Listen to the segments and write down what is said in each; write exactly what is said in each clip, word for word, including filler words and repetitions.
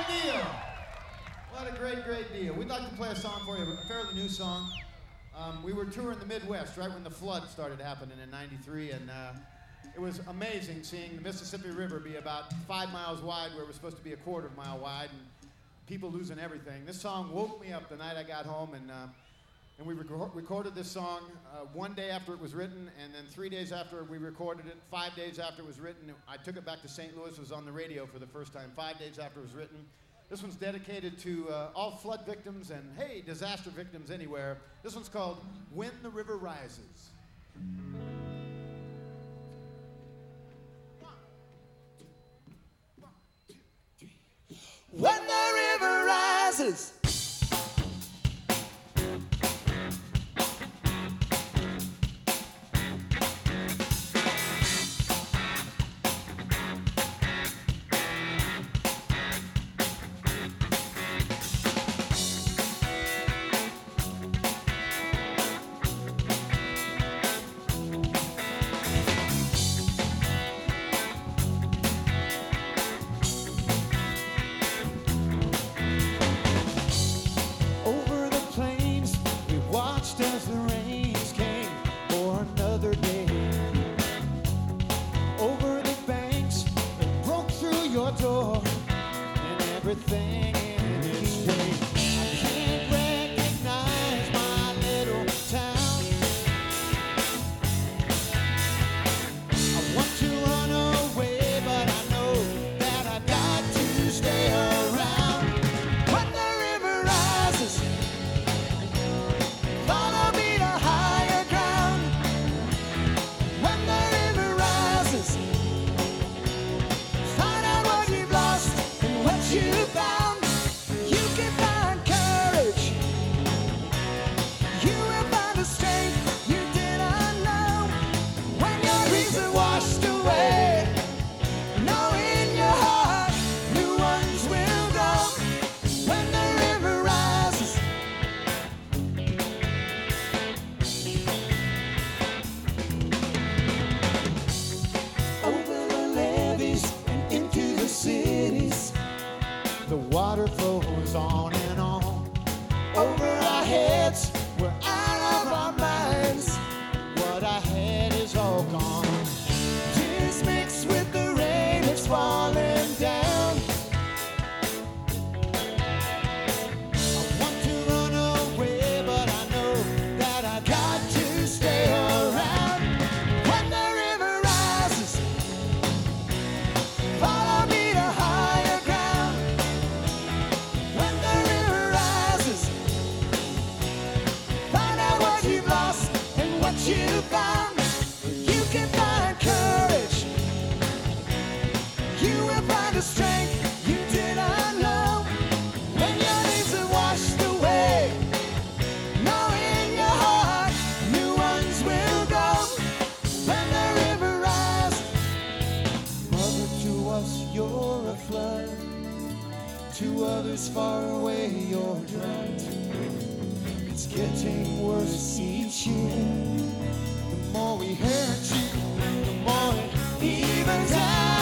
deal. What a great, great deal. We'd like to play a song for you, a fairly new song. Um, we were touring the Midwest right when the flood started happening in ninety-three, and uh, it was amazing seeing the Mississippi River be about five miles wide where it was supposed to be a quarter of a mile wide, and people losing everything. This song woke me up the night I got home, and uh, and we rec recorded this song uh, one day after it was written, and then three days after we recorded it, five days after it was written, I took it back to Saint Louis. It was on the radio for the first time, five days after it was written. This one's dedicated to uh, all flood victims and, hey, disaster victims anywhere. This one's called When the River Rises. When the river rises, door and everything in its way. I can't recognize my little town. I want to run away, but I know that I got to stay around. When the river rises, follow me to higher ground. When the river rises, you found, you can find courage, you will find the strength you did not know. When your dreams are washed away, know in your heart new ones will grow. When the river rises, over the levees and into the cities, the water flows on and on. Over our heads, we're out of our minds. What I had is all gone. Tears mixed with the rain that's falling down. I want to run away, but I know that I got to stay around. When the river rises, follow me to higher ground. When the river rises, find out what you've lost and what you found. You can find courage, you will find the strength you did not know. When your dreams are washed away, know in your heart new ones will grow. When the river rises, mother, to us you're a flood, to others far away you're drowned. It's getting worse each year. The more we hurt you, the more it evens out.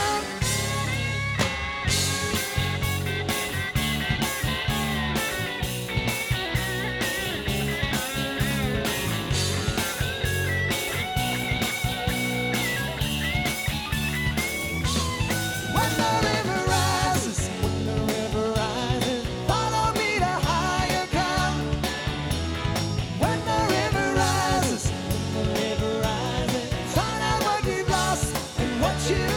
When the river rises, when the river rises, follow me to higher ground. When the river rises, when the river rises, find out what you've lost and what you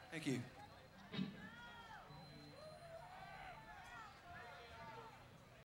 Thank you.